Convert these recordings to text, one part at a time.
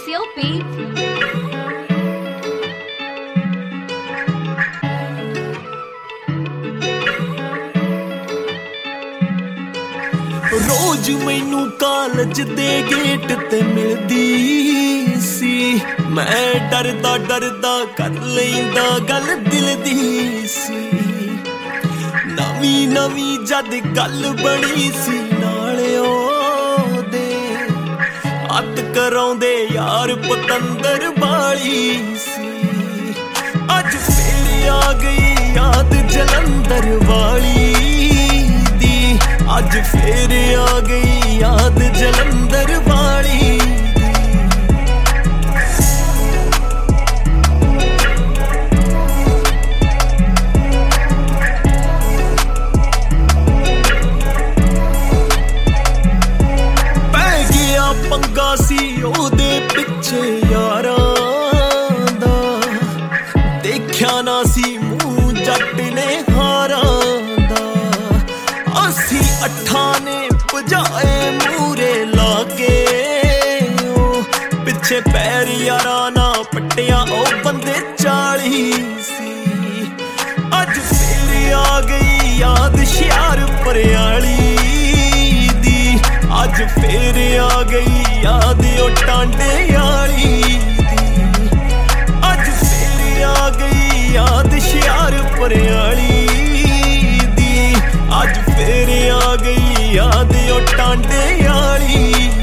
Filpy. रोज मैनू कालज they get ते मिलदी सी, मैं डरदा डरदा कर लैंदा गल दिल दी सी। नवी नवी जद गल बनी सी नाले ओदे, अत कराउंदे यार पतंदर बाली सी। अज फिर आ गई याद जलंधर वाली दी, अज फिर आ गई याद जलंधर वाली। पै गया पंगा सी ओदे पिछे यारां दा, देखया ना सी मूंह जट ने हारां दा। असी अठा ने भजाए मूरे लागे, पिछे पैर यारा ना पट्टिया ओ बंदे 40 सी। अज फिर आ गई याद हुशियारपुर आली दी, अज फिर आ गई याद ओ टांडे आली दी। अज फिर आ गई याद हुशियारपुर आली दी, अज फिर आ गई याद ओ टांडे आली।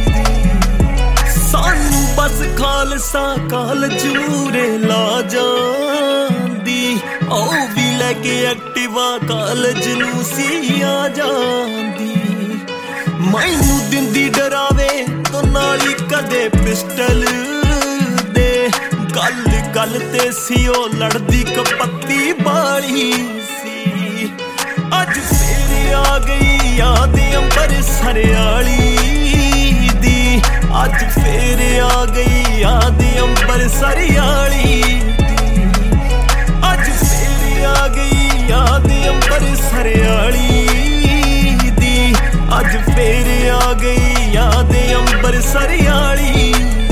सानू बस खालसा कालज मूरे ला जांदी, ओ भी लैके एक्टिवा कालज नू सी आ जांदी। मैनू दिंदी डरावे तो नाली कदे पिस्टल दे, गल गल ते सी ओ लड़दी कपत्ती बाली सी। अज फिर आ गई याद अंबरसर आली दी, अज फिर आ गई याद अंबरसर आली दी। अज फिर आ गई याद अंबरसर आली दी, अज फिर आ गई याद अंबरसर आली।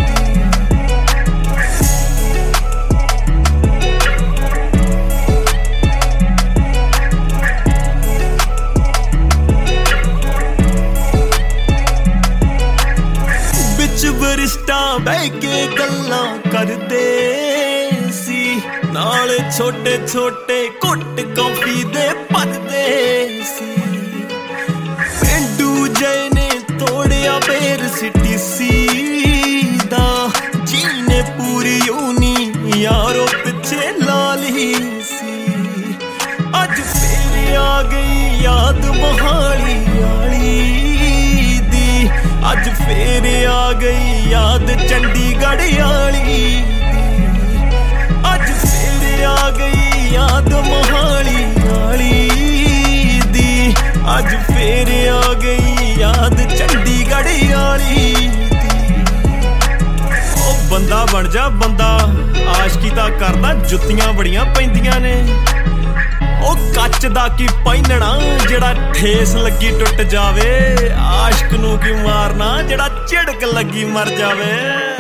बरिस्टा बह के गल्लां करदे सी, नाल छोटे छोटे घुट कॉफी दे भरदे सी। पेंडू जय ने तोड़िया बेर सिटी सी दा, जीने पूरी यूनी यारो पिछे लाली सी। अज फिर आ गई याद मोहाली आली दी, अज फिर आ गई याद चंडीगढ़ आली दी। अज फिर आ गई याद मोहाली आली दी, अज फिर आ गई याद चंडीगढ़ आली दी। ओ बंदा बन जा बंदा, आशकी दा करदा जुत्तियां बड़ियां पैंदियां ने। ओ कच दा की पहिनना जेड़ा ठेस लगी टुट जावे, आशक नू की मारना जेड़ा झिड़क लगी मर जावे।